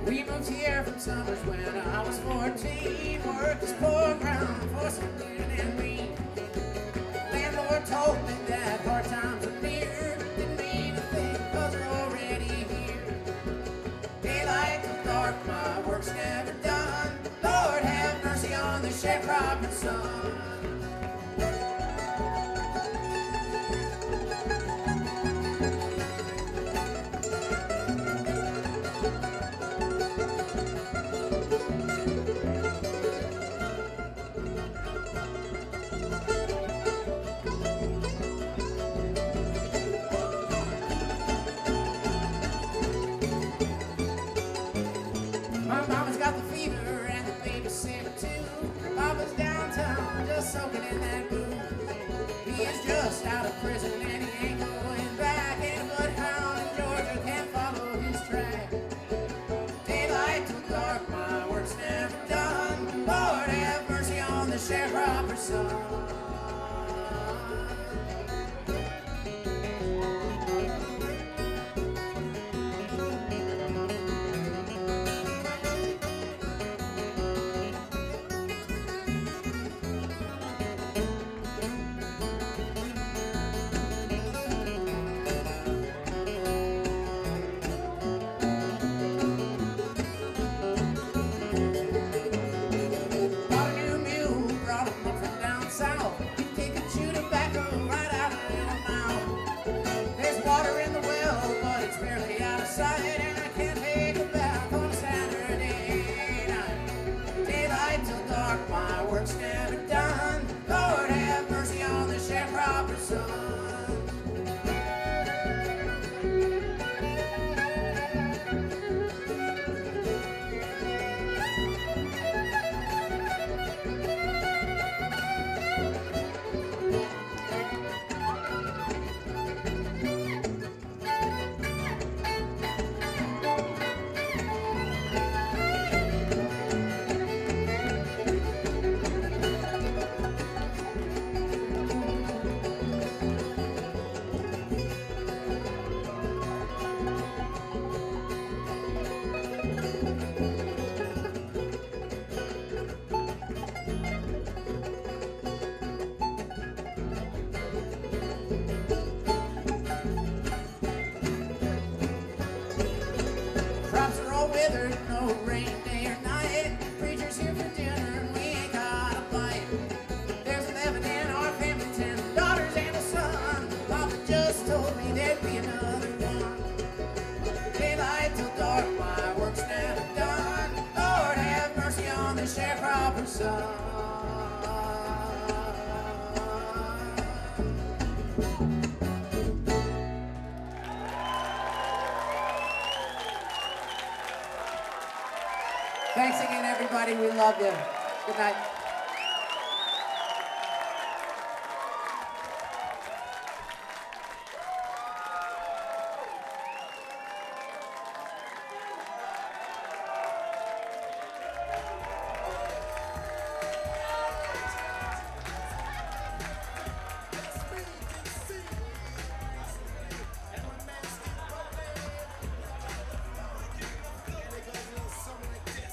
We moved here from summers when I was 14. Worked this poor ground for some good and me. Landlord told me that hard times are near. Didn't mean a thing, cause we're already here. Daylight till dark, my work's never done. Lord have mercy on the sharecropper's son. My mama's got the fever and the baby's sick too. Papa's downtown just soaking in that booze. He is just out of prison and he ain't going back. Ain't a bloodhound in Georgia can't follow his track. Daylight till dark, my work's never done. Lord have mercy on the sharecropper's son. Water in the well, but it's barely out of sight, and I can't take a bath on a Saturday night. Daylight till dark, my work's never done. Lord have mercy on the sharecropper's son. Crops are all withered, no rain day or night. Preacher's here for dinner and we ain't got a bite. There's 11 in our family, 10 daughters and a son. Papa just told me there'd be another one. Daylight till dark, my work's never done. Lord have mercy on the sharecropper's son. Thanks again, everybody. We love you. Good night.